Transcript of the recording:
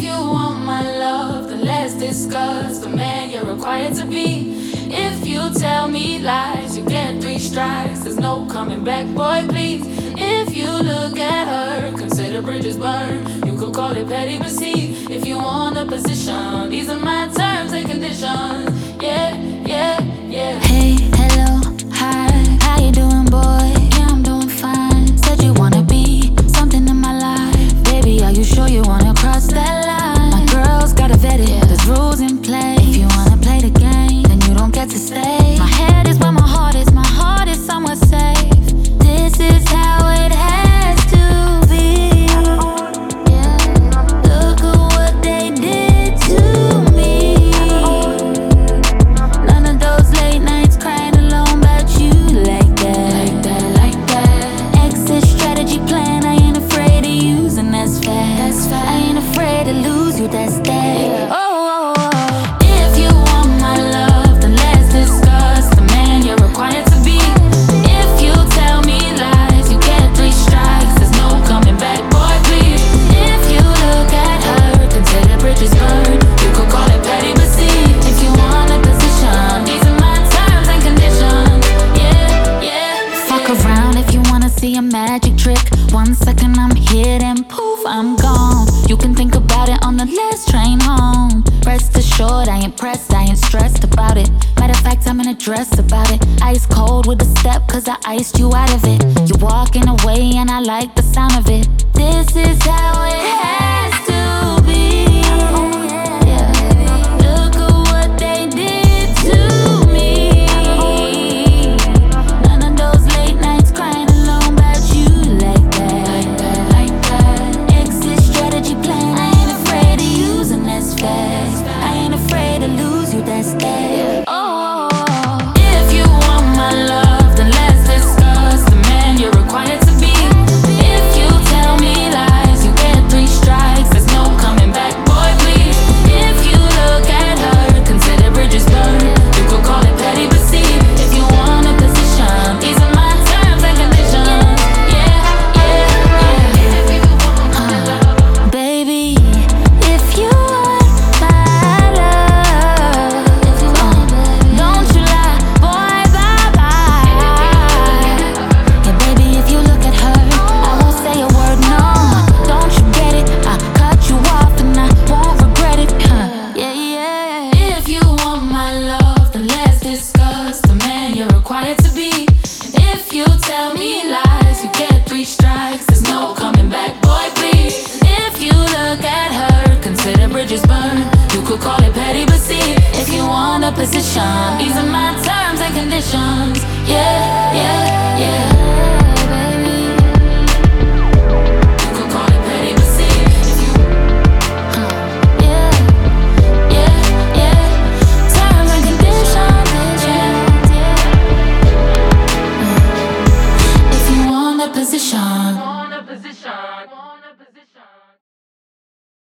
you want my love, then let's discuss the man you're required to be. If you tell me lies, you get 3 strikes, there's no coming back, boy, please. If you look at her, consider bridges burned. You could call it petty, but see, if you want a position, these are my terms and conditions. Yeah, yeah, yeah. Hey, hello, hi, how you doing, boy? Yeah, I'm doing fine. Said you wanna be something in my life. Baby, are you sure you wanna cross that line? My girl's gotta vet it, there's rules in play. If you wanna play the game, then you don't get to stay. My head is where my heart is somewhere safe. This is how it has to be. Yeah. Look at what they did to me. None of those late nights crying alone about you like that. Like that. Exit strategy plan, I ain't afraid of using, that's fast. I ain't afraid to lose you, that's that. Oh. If you want my love, then let's discuss the man you're required to be. If you tell me lies, you get 3 strikes, there's no coming back, boy, please. If you look at her, consider bridges burned. You could call it petty, but see, if you want a position, these are my terms and conditions. Yeah, yeah. Fuck around if you wanna see a magic trick. 1 second I'm here, then poof, I'm gone. You can think about it on the last train home. Rest assured, I ain't pressed, I ain't stressed about it. Matter of fact, I'm in a dress about it. Ice cold with a step, cause I iced you out of it. You walking away and I like the sound of it. This is how it has to be. Yeah. Look at what they did to me. None of those late nights crying alone about you like that. Like that. Exit strategy plan, I ain't afraid of using, that's fast. I ain't afraid to lose you, that's that. Oh, if you want my love, then let's discuss the man you're required to be. If you tell me lies, you get 3 strikes, there's no coming back, boy, please. If you look at her, consider bridges burned. You could call it petty, but see, if you want a position, these are my terms and conditions. Yeah, yeah, yeah. If you want my love, Baby, if you want my love, don't you lie, boy, bye-bye. Yeah, baby, if you look at her, I won't say a word, no. Don't you get it? I cut you off and I won't regret it. Yeah, yeah. if you want my love, then let's discuss the man you're required to be. If you tell me lies, you get 3 strikes, there's no coming back, boy, please. If you look at her, consider bridges burned. You could call it petty, but see, if you want a position, these are my terms and conditions. Yeah, yeah.